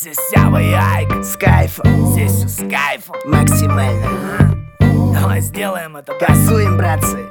Здесь Сява и Айк с кайфом, здесь все с кайфом. максимально. Давай сделаем это, да? Газуем, братцы.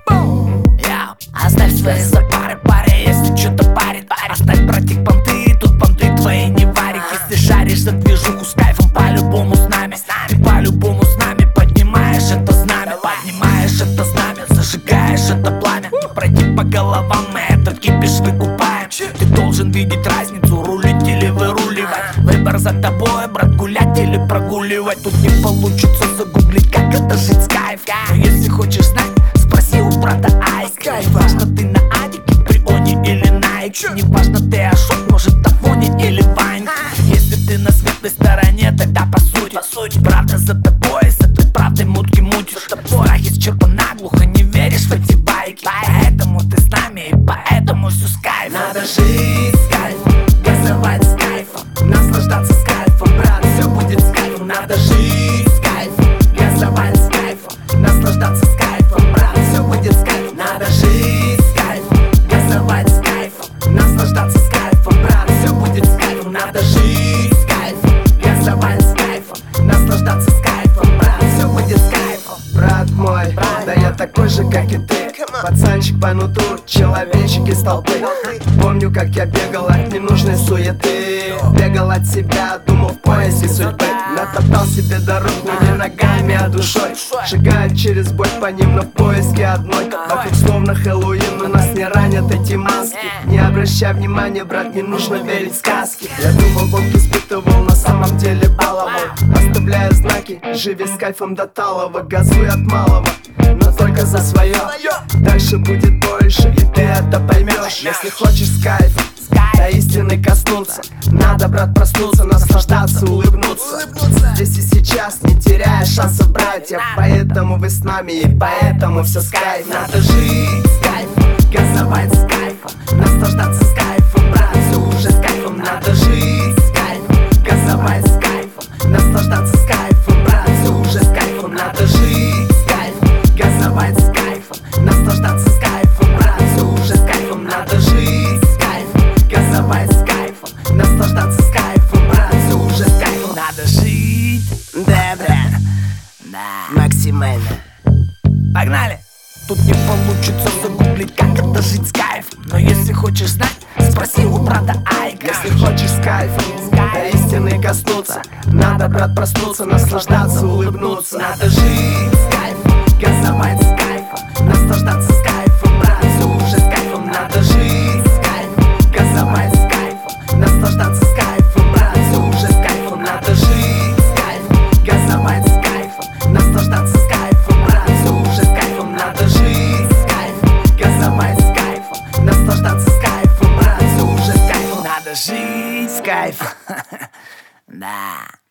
Я оставь свои запары, паря, если что-то парит. Оставь, братик, понты, тут понты твои не варик. Если шаришь за движуху с кайфом, по-любому с нами. Ты по-любому с нами поднимаешь это знамя. Поднимаешь это знамя, зажигаешь это пламя. Не пройти по головам, мы этот кипиш выкупаем. Ты должен видеть разницу, рулить или выруливать. Выбор за тобой, брат, гулять или прогуливать. Тут не получится загуглить, как это жить с кайфом. Но если хочешь знать, спроси у брата Айк. Не важно, ты на Адике, Прионе или Найк. Не важно, ты Ашот, может, Афоне или Вайн. Если ты на светлой стороне, тогда по сути правда за тобой, с этой правдой мутки мутишь. Страх исчерпан наглухо, не веришь в эти байки. Поэтому ты с нами, и поэтому все с кайфом. Надо жить с кайфом, газовать с кайфом, наслаждаться с кайфом, брат, все будет с кайфом. Надо жить с кайфом, газовать с кайфом, наслаждаться с кайфом, брат, все будет с кайфом. Надо жить с кайфом, газовать с кайфом, наслаждаться с кайфом, брат, все будет с кайфом. Надо жить с кайфом, газовать с кайфом, наслаждаться с кайфом, брат, все будет с кайфом. Брат мой, да я такой же, как и ты, пацанчик по нутру, человечек из толпы. Помню, как я бегал от ненужной суеты, бегал от себя, думал в поясе судьбы. Натоптал себе дорогу не ногами, а душой. Шагаю через боль по ним, но в поиске одной. Вокруг словно Хэллоуин, но нас не ранят эти маски. Не обращай внимания, брат, не нужно верить в сказки. Я думал, Бог испытывал, на самом деле баловал. Оставляя знаки, живи с кайфом до талого. Газуй от малого, но только за свое. Дальше будет больше, и ты это поймешь. Если хочешь с кайфом до истины коснуться, надо, брат, проснуться, наслаждаться, улыбнуться. Здесь и сейчас, не теряя шансов, братья. Поэтому вы с нами, и поэтому все с кайфом. Надо жить с кайфом, газовать с кайфом, наслаждаться с кайфом, брат, все уже с кайфом. Надо жить с кайфом, газовать с кайфом, наслаждаться с кайфом, брат, все уже с кайфом. Надо жить с кайфом, газовать с кайфом, наслаждаться с кайфом, брат, все уже с кайфом. Надо жить с кайфом, газовать с кайфом, наслаждаться с кайфом, брат, все уже с кайфом. Надо жить, Да, брат, да. максимально. Погнали! Тут не получится загуглить, как это жить с кайфом. Но если хочешь знать, спроси у брата Айка. Если хочешь с кайфом до истины коснуться, надо, брат, проснуться, наслаждаться, улыбнуться. Надо жить с кайфом, газовать с кайфом, наслаждаться с кайфом, брат, все уже с кайфом. Надо жить с кайфом, газовать с кайфом, наслаждаться с кайфом, брат, все уже с кайфом. Надо жить с кайфом, газовать с кайфом, наслаждаться с кайфом, брат, все уже с кайфом. Надо жить с кайфом, газовать с кайфом, наслаждаться с кайфом, брат, все уже с кайфом. Надо жить С кайфом. да.